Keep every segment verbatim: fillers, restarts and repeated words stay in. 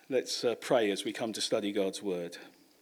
Let's uh, pray as we come to study God's word.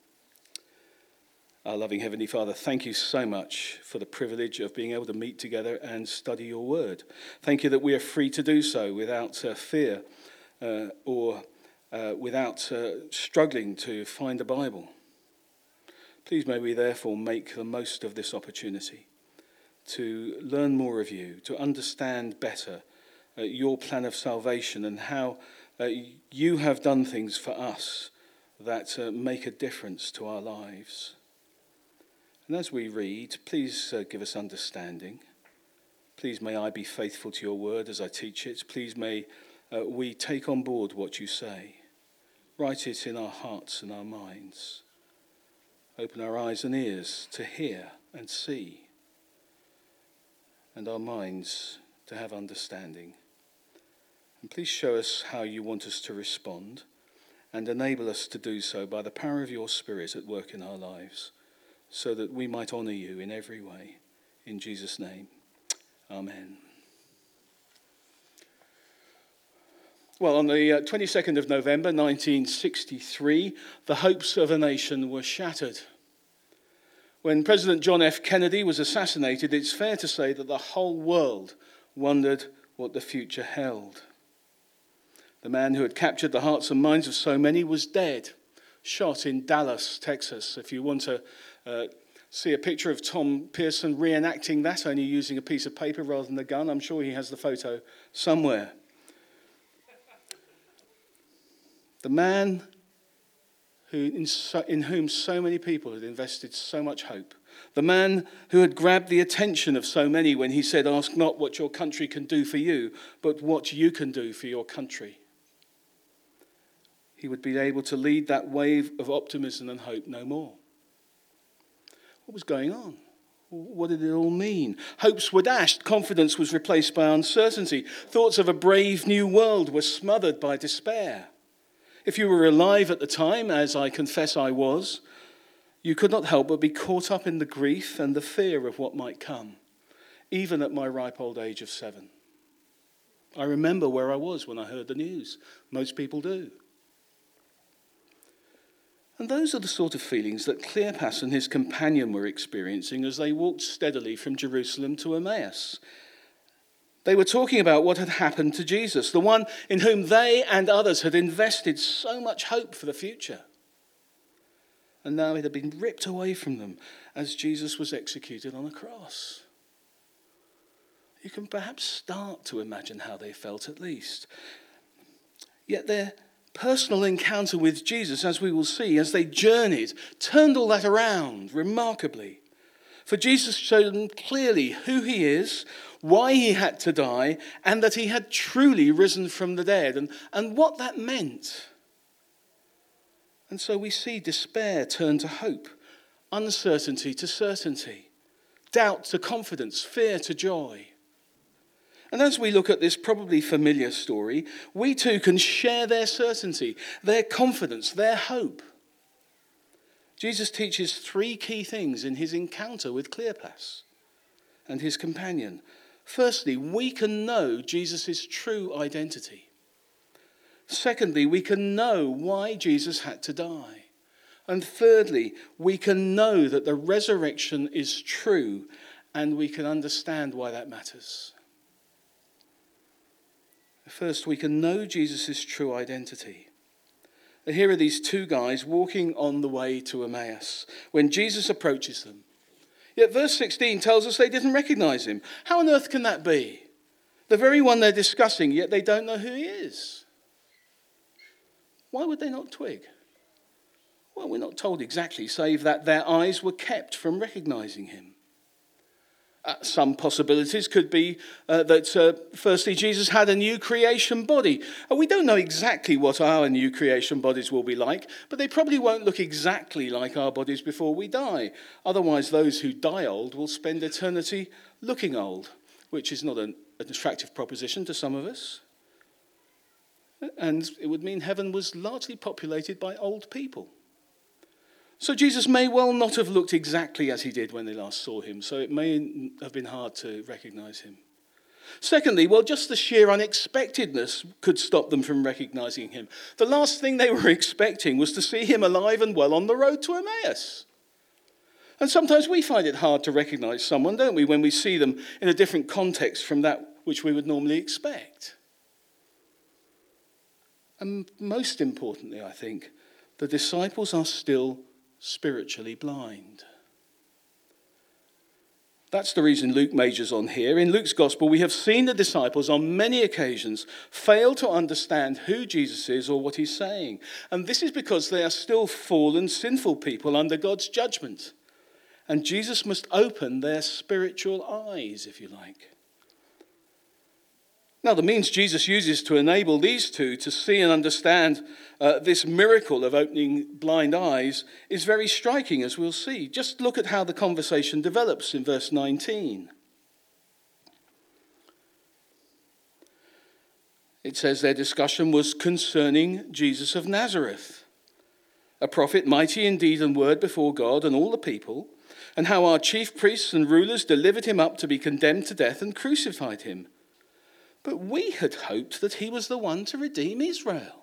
Our loving Heavenly Father, thank you so much for the privilege of being able to meet together and study your word. Thank you that we are free to do so without uh, fear uh, or uh, without uh, struggling to find a Bible. Please may we therefore make the most of this opportunity to learn more of you, to understand better uh, your plan of salvation and how uh, you have done things for us that uh, make a difference to our lives. And as we read, please uh, give us understanding. Please may I be faithful to your word as I teach it. Please may uh, we take on board what you say. Write it in our hearts and our minds. Open our eyes and ears to hear and see, and our minds to have understanding. And please show us how you want us to respond and enable us to do so by the power of your Spirit at work in our lives, so that we might honour you in every way. In Jesus' name, amen. Well, on the uh, twenty-second of November nineteen sixty-three, the hopes of a nation were shattered. When President John F. Kennedy was assassinated, it's fair to say that the whole world wondered what the future held. The man who had captured the hearts and minds of so many was dead, shot in Dallas, Texas. If you want to uh, see a picture of Tom Pearson reenacting that, only using a piece of paper rather than a gun, I'm sure he has the photo somewhere. The man who, in, so, in whom so many people had invested so much hope. The man who had grabbed the attention of so many when he said, "Ask not what your country can do for you, but what you can do for your country." He would be able to lead that wave of optimism and hope no more. What was going on? What did it all mean? Hopes were dashed. Confidence was replaced by uncertainty. Thoughts of a brave new world were smothered by despair. If you were alive at the time, as I confess I was, you could not help but be caught up in the grief and the fear of what might come, even at my ripe old age of seven. I remember where I was when I heard the news. Most people do. And those are the sort of feelings that Cleopas and his companion were experiencing as they walked steadily from Jerusalem to Emmaus. They were talking about what had happened to Jesus, the one in whom they and others had invested so much hope for the future. And now it had been ripped away from them as Jesus was executed on a cross. You can perhaps start to imagine how they felt at least. Yet their personal encounter with Jesus, as we will see, as they journeyed, turned all that around remarkably. For Jesus showed them clearly who he is, why he had to die, and that he had truly risen from the dead, and, and what that meant. And so we see despair turn to hope, uncertainty to certainty, doubt to confidence, fear to joy. And as we look at this probably familiar story, we too can share their certainty, their confidence, their hope. Jesus teaches three key things in his encounter with Cleopas and his companion. Firstly, we can know Jesus' true identity. Secondly, we can know why Jesus had to die. And thirdly, we can know that the resurrection is true, and we can understand why that matters. First, we can know Jesus' true identity. Here are these two guys walking on the way to Emmaus when Jesus approaches them. Yet verse sixteen tells us they didn't recognize him. How on earth can that be? The very one they're discussing, yet they don't know who he is. Why would they not twig? Well, we're not told exactly, save that their eyes were kept from recognizing him. Uh, some possibilities could be uh, that, uh, firstly, Jesus had a new creation body. Uh, we don't know exactly what our new creation bodies will be like, but they probably won't look exactly like our bodies before we die. Otherwise, those who die old will spend eternity looking old, which is not an, an attractive proposition to some of us. And it would mean heaven was largely populated by old people. So Jesus may well not have looked exactly as he did when they last saw him, so it may have been hard to recognize him. Secondly, well, just the sheer unexpectedness could stop them from recognizing him. The last thing they were expecting was to see him alive and well on the road to Emmaus. And sometimes we find it hard to recognize someone, don't we, when we see them in a different context from that which we would normally expect. And most importantly, I think, the disciples are still spiritually blind. That's the reason Luke majors on here. In Luke's gospel, we have seen the disciples on many occasions fail to understand who Jesus is or what he's saying. And this is because they are still fallen, sinful people under God's judgment. And Jesus must open their spiritual eyes, if you like. Now, the means Jesus uses to enable these two to see and understand uh, this miracle of opening blind eyes is very striking, as we'll see. Just look at how the conversation develops in verse nineteen. It says their discussion was concerning Jesus of Nazareth, a prophet mighty in deed and word before God and all the people, and how our chief priests and rulers delivered him up to be condemned to death and crucified him. But we had hoped that he was the one to redeem Israel.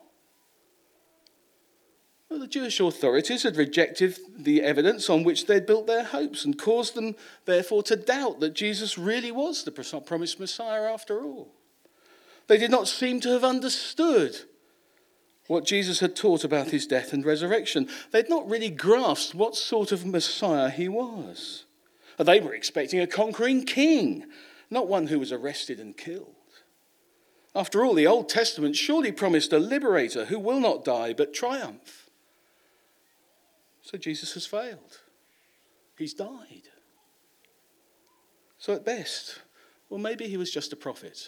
Well, the Jewish authorities had rejected the evidence on which they'd built their hopes and caused them, therefore, to doubt that Jesus really was the promised Messiah after all. They did not seem to have understood what Jesus had taught about his death and resurrection. They'd not really grasped what sort of Messiah he was. They were expecting a conquering king, not one who was arrested and killed. After all, the Old Testament surely promised a liberator who will not die but triumph. So Jesus has failed. He's died. So at best, well, maybe he was just a prophet.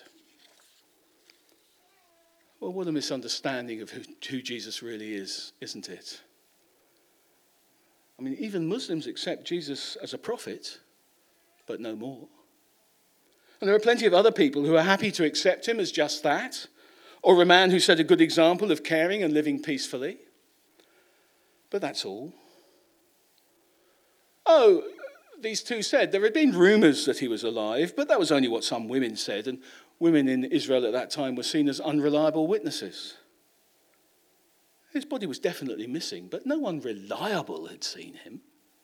Well, what a misunderstanding of who, who Jesus really is, isn't it? I mean, even Muslims accept Jesus as a prophet, but no more. And there are plenty of other people who are happy to accept him as just that, or a man who set a good example of caring and living peacefully. But that's all. Oh, these two said there had been rumors that he was alive, but that was only what some women said, and women in Israel at that time were seen as unreliable witnesses. His body was definitely missing, but no one reliable had seen him.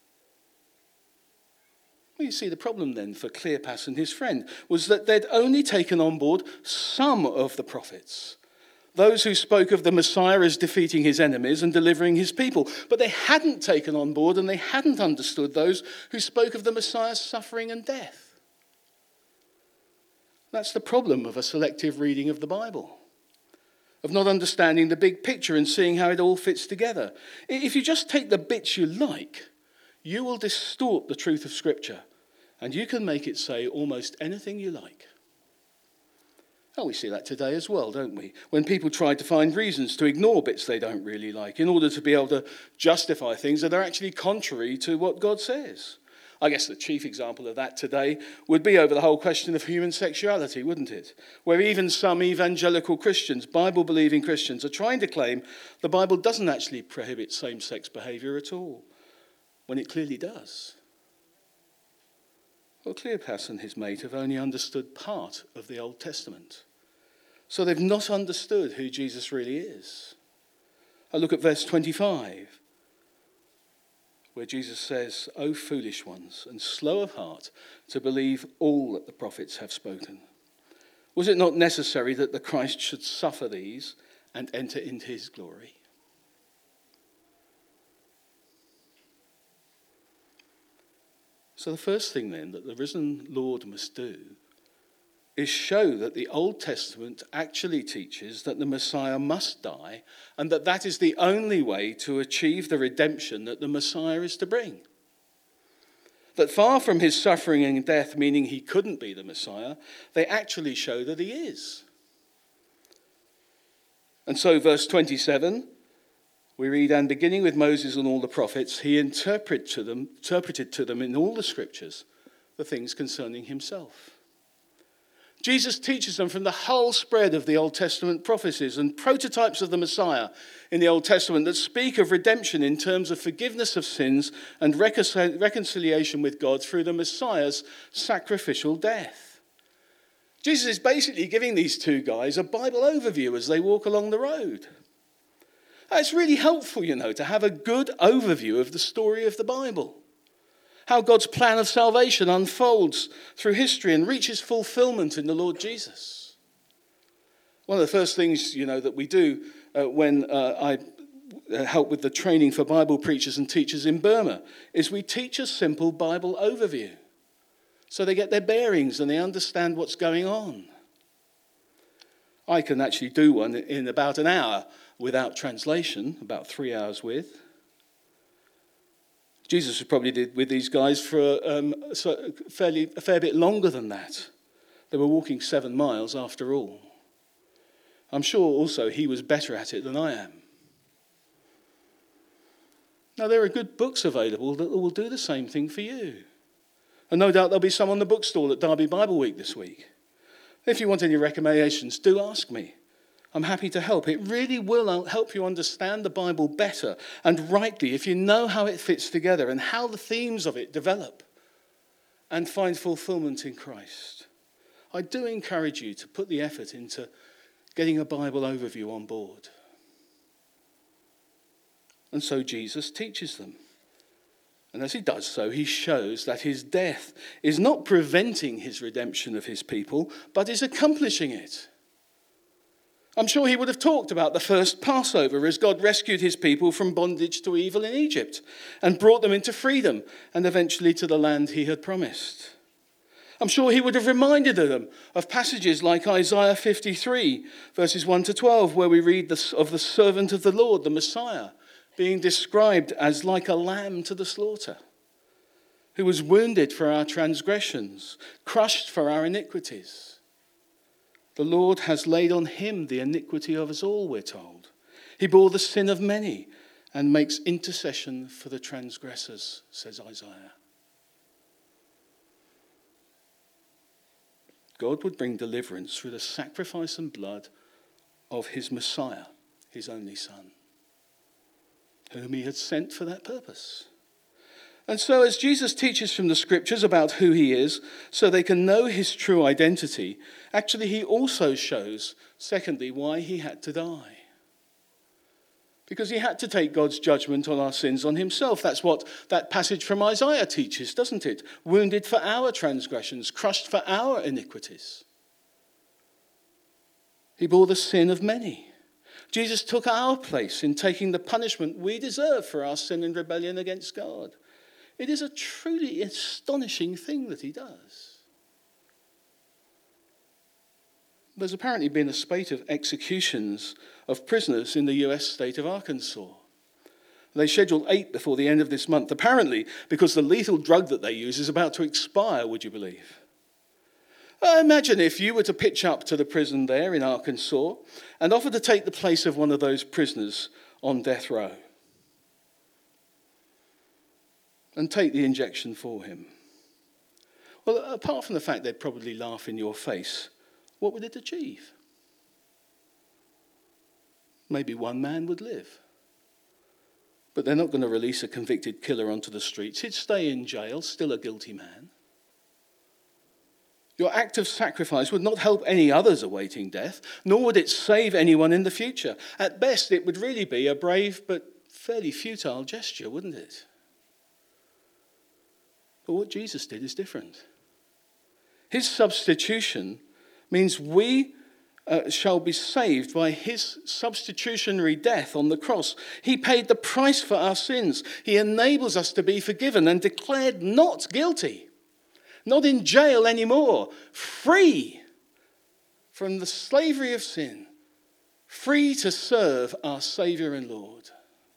Well, you see, the problem then for Cleopas and his friend was that they'd only taken on board some of the prophets, those who spoke of the Messiah as defeating his enemies and delivering his people. But they hadn't taken on board and they hadn't understood those who spoke of the Messiah's suffering and death. That's the problem of a selective reading of the Bible, of not understanding the big picture and seeing how it all fits together. If you just take the bits you like, you will distort the truth of Scripture, and you can make it say almost anything you like. Oh, we see that today as well, don't we? When people try to find reasons to ignore bits they don't really like in order to be able to justify things that are actually contrary to what God says. I guess the chief example of that today would be over the whole question of human sexuality, wouldn't it? Where even some evangelical Christians, Bible-believing Christians, are trying to claim the Bible doesn't actually prohibit same-sex behavior at all, when it clearly does. Well, Cleopas and his mate have only understood part of the Old Testament. So they've not understood who Jesus really is. I look at verse twenty-five, where Jesus says, "O foolish ones, and slow of heart to believe all that the prophets have spoken. Was it not necessary that the Christ should suffer these and enter into his glory?" So the first thing then that the risen Lord must do is show that the Old Testament actually teaches that the Messiah must die and that that is the only way to achieve the redemption that the Messiah is to bring. That far from his suffering and death, meaning he couldn't be the Messiah, they actually show that he is. And so verse twenty-seven, we read, "And beginning with Moses and all the prophets, he interpreted to them, interpreted to them in all the scriptures the things concerning himself." Jesus teaches them from the whole spread of the Old Testament prophecies and prototypes of the Messiah in the Old Testament that speak of redemption in terms of forgiveness of sins and reconciliation with God through the Messiah's sacrificial death. Jesus is basically giving these two guys a Bible overview as they walk along the road. It's really helpful, you know, to have a good overview of the story of the Bible. How God's plan of salvation unfolds through history and reaches fulfillment in the Lord Jesus. One of the first things, you know, that we do uh, when uh, I uh, help with the training for Bible preachers and teachers in Burma is we teach a simple Bible overview so they get their bearings and they understand what's going on. I can actually do one in about an hour without translation, about three hours with. Jesus probably did with these guys for um, so fairly, a fair bit longer than that. They were walking seven miles after all. I'm sure also he was better at it than I am. Now, there are good books available that will do the same thing for you. And no doubt there'll be some on the bookstall at Derby Bible Week this week. If you want any recommendations, do ask me. I'm happy to help. It really will help you understand the Bible better and rightly if you know how it fits together and how the themes of it develop and find fulfillment in Christ. I do encourage you to put the effort into getting a Bible overview on board. And so Jesus teaches them. And as he does so, he shows that his death is not preventing his redemption of his people, but is accomplishing it. I'm sure he would have talked about the first Passover as God rescued his people from bondage to evil in Egypt and brought them into freedom and eventually to the land he had promised. I'm sure he would have reminded them of passages like Isaiah fifty-three, verses one to twelve, where we read this, of the servant of the Lord, the Messiah, being described as like a lamb to the slaughter, who was wounded for our transgressions, crushed for our iniquities. The Lord has laid on him the iniquity of us all, we're told. He bore the sin of many and makes intercession for the transgressors, says Isaiah. God would bring deliverance through the sacrifice and blood of his Messiah, his only Son, whom he had sent for that purpose. And so as Jesus teaches from the scriptures about who he is, so they can know his true identity, actually he also shows, secondly, why he had to die. Because he had to take God's judgment on our sins on himself. That's what that passage from Isaiah teaches, doesn't it? Wounded for our transgressions, crushed for our iniquities. He bore the sin of many. Jesus took our place in taking the punishment we deserve for our sin and rebellion against God. It is a truly astonishing thing that he does. There's apparently been a spate of executions of prisoners in the U S state of Arkansas. They scheduled eight before the end of this month, apparently because the lethal drug that they use is about to expire, would you believe? Uh, imagine if you were to pitch up to the prison there in Arkansas and offer to take the place of one of those prisoners on death row and take the injection for him. Well, apart from the fact they'd probably laugh in your face, what would it achieve? Maybe one man would live. But they're not going to release a convicted killer onto the streets. He'd stay in jail, still a guilty man. Your act of sacrifice would not help any others awaiting death, nor would it save anyone in the future. At best, it would really be a brave but fairly futile gesture, wouldn't it? But what Jesus did is different. His substitution means we uh, shall be saved by his substitutionary death on the cross. He paid the price for our sins. He enables us to be forgiven and declared not guilty, not in jail anymore, free from the slavery of sin, free to serve our Saviour and Lord.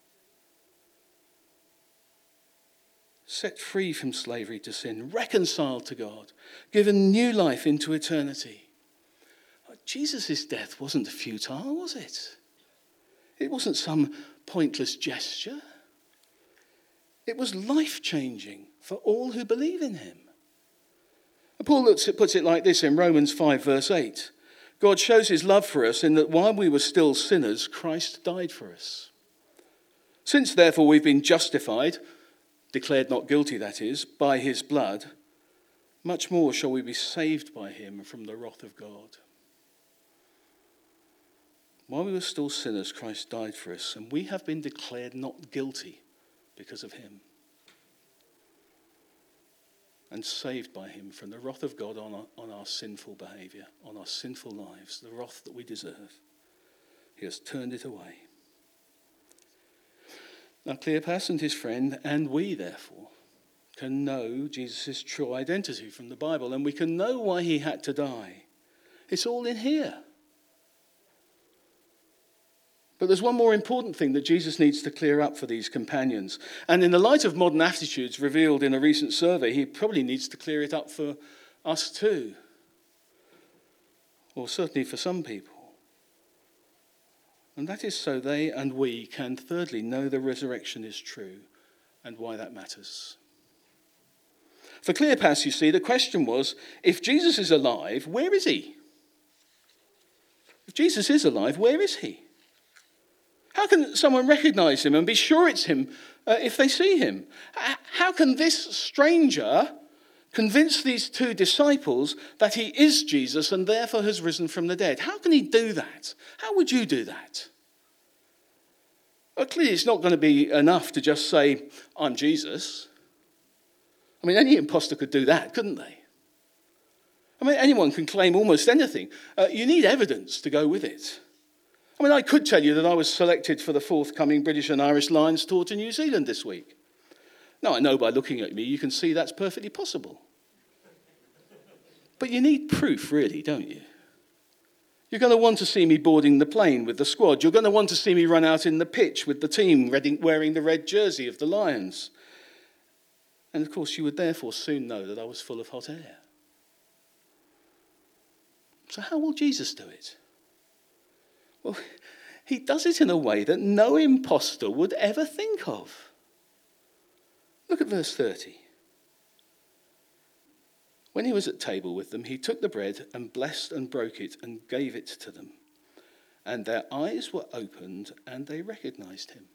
Set free from slavery to sin, reconciled to God, given new life into eternity. Jesus' death wasn't futile, was it? It wasn't some pointless gesture. It was life-changing for all who believe in him. Paul puts it like this in Romans five, verse eight. God shows his love for us in that while we were still sinners, Christ died for us. Since, therefore, we've been justified, declared not guilty, that is, by his blood, much more shall we be saved by him from the wrath of God. While we were still sinners, Christ died for us, and we have been declared not guilty because of him, and saved by him from the wrath of God on our, on our sinful behaviour, on our sinful lives, the wrath that we deserve. He has turned it away. Now Cleopas and his friend, and we therefore, can know Jesus' true identity from the Bible, and we can know why he had to die. It's all in here. But there's one more important thing that Jesus needs to clear up for these companions. And in the light of modern attitudes revealed in a recent survey, he probably needs to clear it up for us too. Or certainly for some people. And that is so they and we can, thirdly, know the resurrection is true and why that matters. For Cleopas, you see, the question was, if Jesus is alive, where is he? If Jesus is alive, where is he? How can someone recognize him and be sure it's him uh, if they see him? How can this stranger convince these two disciples that he is Jesus and therefore has risen from the dead? How can he do that? How would you do that? Well, clearly it's not going to be enough to just say, I'm Jesus. I mean, any imposter could do that, couldn't they? I mean, anyone can claim almost anything. Uh, you need evidence to go with it. I mean, I could tell you that I was selected for the forthcoming British and Irish Lions tour to New Zealand this week. Now, I know by looking at me, you can see that's perfectly possible. But you need proof, really, don't you? You're going to want to see me boarding the plane with the squad. You're going to want to see me run out in the pitch with the team wearing the red jersey of the Lions. And, of course, you would therefore soon know that I was full of hot air. So how will Jesus do it? Well, he does it in a way that no impostor would ever think of. Look at verse thirty. When he was at table with them, he took the bread and blessed and broke it and gave it to them. And their eyes were opened and they recognized him.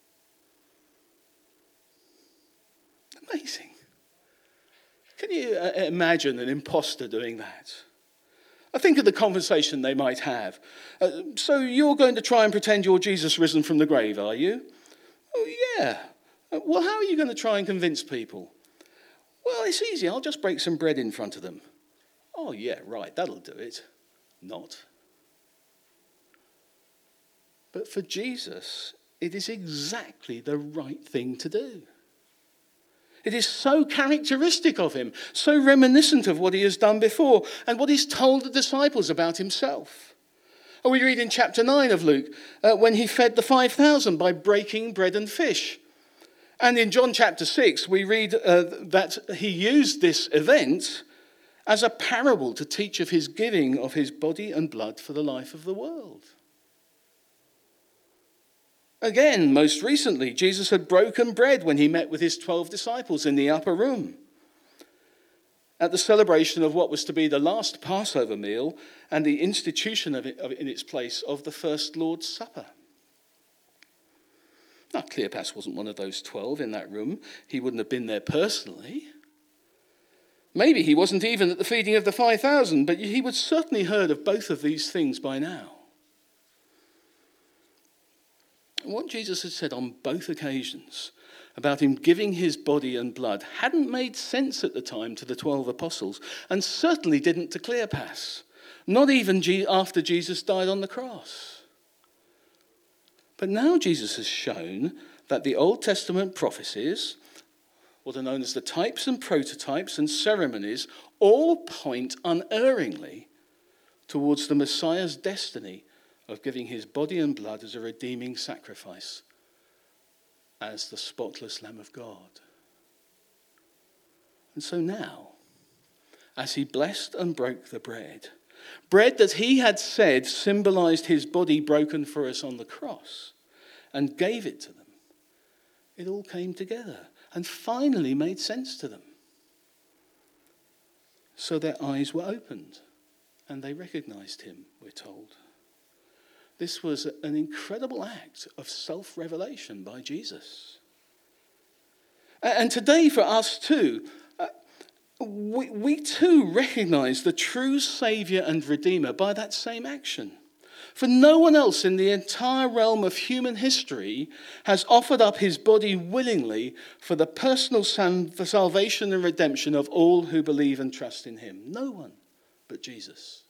Amazing. Can you uh, imagine an impostor doing that? I think of the conversation they might have. Uh, so you're going to try and pretend you're Jesus risen from the grave, are you? Oh, yeah. Uh, well, how are you going to try and convince people? Well, it's easy. I'll just break some bread in front of them. Oh, yeah, right. That'll do it. Not. But for Jesus, it is exactly the right thing to do. It is so characteristic of him, so reminiscent of what he has done before and what he's told the disciples about himself. Oh, we read in chapter nine of Luke uh, when he fed the five thousand by breaking bread and fish. And in John chapter six, we read uh, that he used this event as a parable to teach of his giving of his body and blood for the life of the world. Again, most recently, Jesus had broken bread when he met with his twelve disciples in the upper room at the celebration of what was to be the last Passover meal and the institution of it, of it in its place of the first Lord's Supper. Now, Cleopas wasn't one of those twelve in that room. He wouldn't have been there personally. Maybe he wasn't even at the feeding of the five thousand, but he would certainly heard of both of these things by now. What Jesus had said on both occasions about him giving his body and blood hadn't made sense at the time to the twelve apostles, and certainly didn't to Cleopas, not even after Jesus died on the cross. But now Jesus has shown that the Old Testament prophecies, what are known as the types and prototypes and ceremonies, all point unerringly towards the Messiah's destiny of giving his body and blood as a redeeming sacrifice, as the spotless Lamb of God. And so now, as he blessed and broke the bread, bread that he had said symbolized his body broken for us on the cross, and gave it to them, it all came together and finally made sense to them. So their eyes were opened and they recognized him, we're told. This was an incredible act of self-revelation by Jesus. And today for us too, uh, we, we too recognize the true Saviour and Redeemer by that same action. For no one else in the entire realm of human history has offered up his body willingly for the personal for salvation and redemption of all who believe and trust in him. No one but Jesus.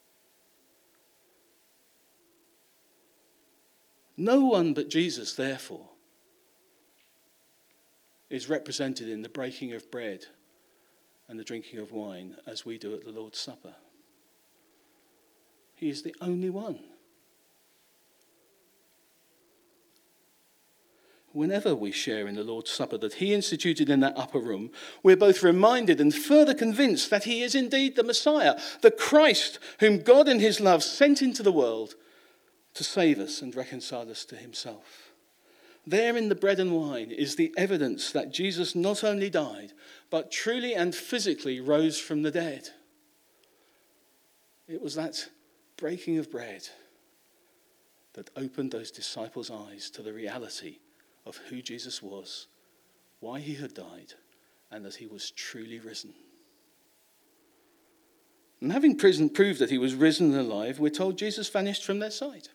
No one but Jesus, therefore, is represented in the breaking of bread and the drinking of wine as we do at the Lord's Supper. He is the only one. Whenever we share in the Lord's Supper that he instituted in that upper room, we're both reminded and further convinced that he is indeed the Messiah, the Christ whom God in his love sent into the world to save us and reconcile us to himself. There in the bread and wine is the evidence that Jesus not only died, but truly and physically rose from the dead. It was that breaking of bread that opened those disciples' eyes to the reality of who Jesus was, why he had died, and that he was truly risen. And having proved that he was risen and alive, we're told Jesus vanished from their sight.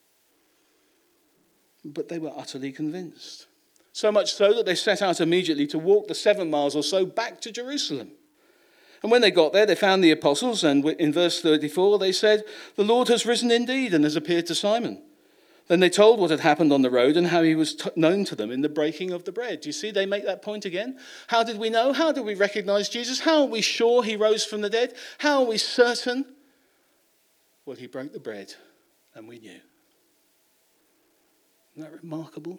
But they were utterly convinced. So much so that they set out immediately to walk the seven miles or so back to Jerusalem. And when they got there, they found the apostles, and in verse thirty-four, they said, "The Lord has risen indeed and has appeared to Simon." Then they told what had happened on the road and how he was t- known to them in the breaking of the bread. Do you see they make that point again? How did we know? How did we recognize Jesus? How are we sure he rose from the dead? How are we certain? Well, he broke the bread and we knew. Isn't that remarkable?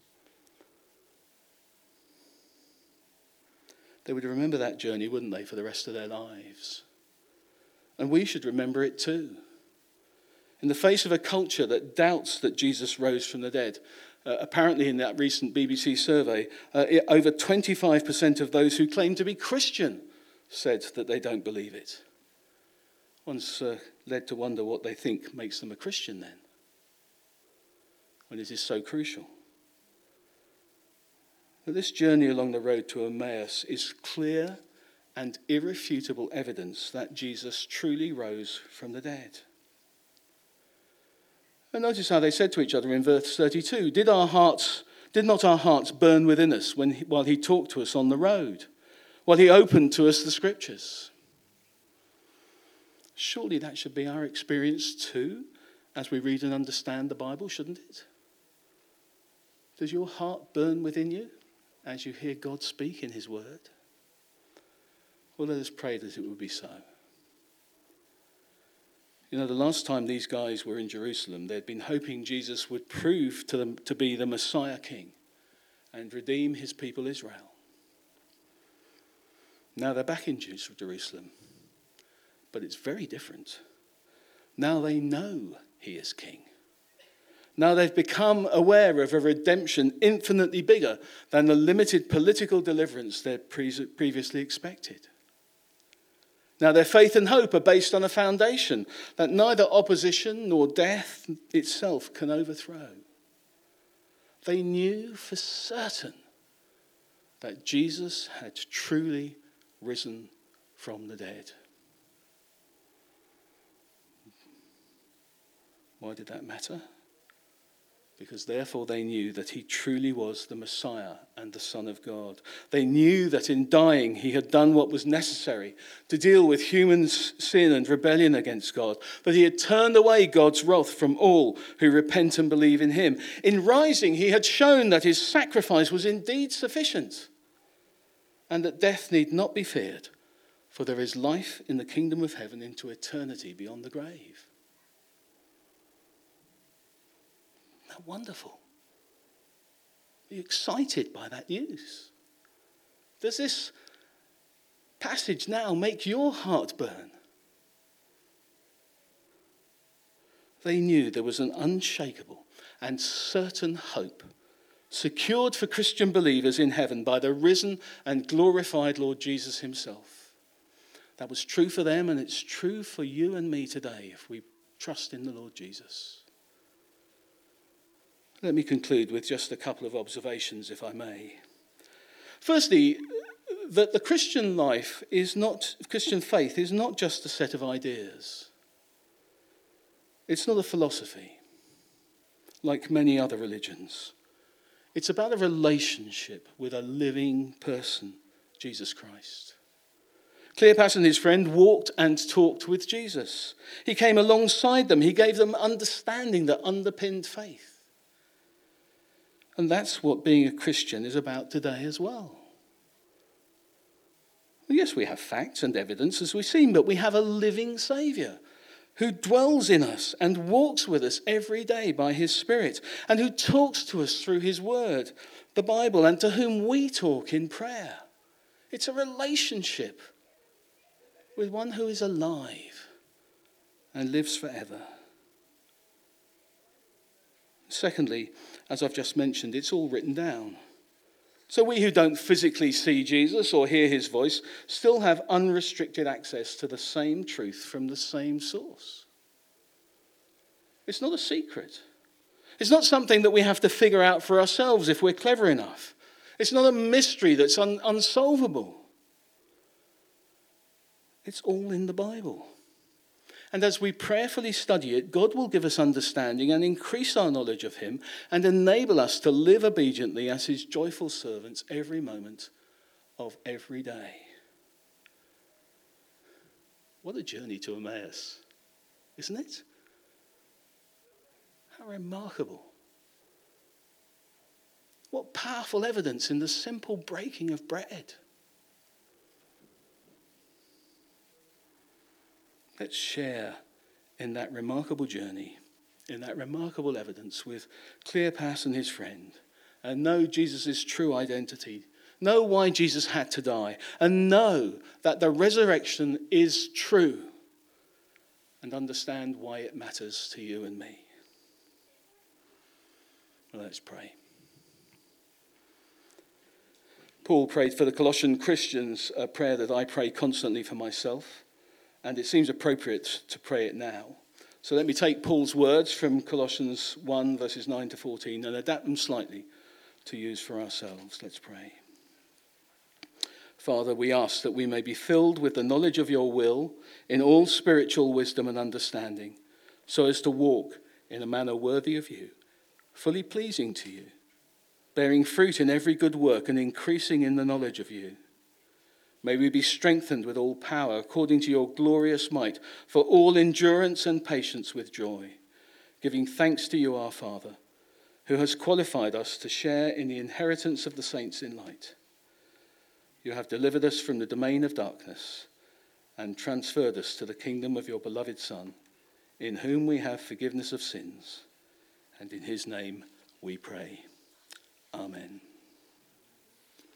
They would remember that journey, wouldn't they, for the rest of their lives? And we should remember it too. In the face of a culture that doubts that Jesus rose from the dead, uh, apparently in that recent B B C survey, uh, it, over twenty-five percent of those who claim to be Christian said that they don't believe it. One's uh, led to wonder what they think makes them a Christian then, when it is so crucial. But this journey along the road to Emmaus is clear and irrefutable evidence that Jesus truly rose from the dead. And notice how they said to each other in verse thirty-two, did our hearts, did not our hearts burn within us when he, while he talked to us on the road, while he opened to us the scriptures? Surely that should be our experience too, as we read and understand the Bible, shouldn't it? Does your heart burn within you as you hear God speak in his word? Well, let us pray that it will be so. You know, the last time these guys were in Jerusalem, they'd been hoping Jesus would prove to them to be the Messiah King and redeem his people Israel. Now they're back in Jerusalem, but it's very different. Now they know he is King. Now they've become aware of a redemption infinitely bigger than the limited political deliverance they'd pre- previously expected. Now their faith and hope are based on a foundation that neither opposition nor death itself can overthrow. They knew for certain that Jesus had truly risen from the dead. Why did that matter? Because therefore they knew that he truly was the Messiah and the Son of God. They knew that in dying he had done what was necessary to deal with human sin and rebellion against God, that he had turned away God's wrath from all who repent and believe in him. In rising, he had shown that his sacrifice was indeed sufficient and that death need not be feared, for there is life in the kingdom of heaven into eternity beyond the grave. Wonderful. Are you excited by that news? Does this passage now make your heart burn? They knew there was an unshakable and certain hope secured for Christian believers in heaven by the risen and glorified Lord Jesus himself. That was true for them, and it's true for you and me today if we trust in the Lord Jesus. Let me conclude with just a couple of observations, if I may. Firstly, that the Christian life is not, Christian faith is not just a set of ideas. It's not a philosophy, like many other religions. It's about a relationship with a living person, Jesus Christ. Cleopas and his friend walked and talked with Jesus. He came alongside them. He gave them understanding that underpinned faith. And that's what being a Christian is about today as well. Yes, we have facts and evidence, as we've seen, but we have a living Saviour who dwells in us and walks with us every day by his Spirit, and who talks to us through his word, the Bible, and to whom we talk in prayer. It's a relationship with one who is alive and lives forever. Secondly, as I've just mentioned, it's all written down. So we who don't physically see Jesus or hear his voice still have unrestricted access to the same truth from the same source. It's not a secret. It's not something that we have to figure out for ourselves if we're clever enough. It's not a mystery that's un- unsolvable. It's all in the Bible. And as we prayerfully study it, God will give us understanding and increase our knowledge of him and enable us to live obediently as his joyful servants every moment of every day. What a journey to Emmaus, isn't it? How remarkable. What powerful evidence in the simple breaking of bread. Let's share in that remarkable journey, in that remarkable evidence with Cleopas and his friend, and know Jesus' true identity, know why Jesus had to die, and know that the resurrection is true, and understand why it matters to you and me. Well, let's pray. Paul prayed for the Colossian Christians a prayer that I pray constantly for myself. And it seems appropriate to pray it now. So let me take Paul's words from Colossians one, verses nine to fourteen, and adapt them slightly to use for ourselves. Let's pray. Father, we ask that we may be filled with the knowledge of your will in all spiritual wisdom and understanding, so as to walk in a manner worthy of you, fully pleasing to you, bearing fruit in every good work and increasing in the knowledge of you. May we be strengthened with all power according to your glorious might for all endurance and patience with joy, giving thanks to you, our Father, who has qualified us to share in the inheritance of the saints in light. You have delivered us from the domain of darkness and transferred us to the kingdom of your beloved Son, in whom we have forgiveness of sins, and in his name we pray.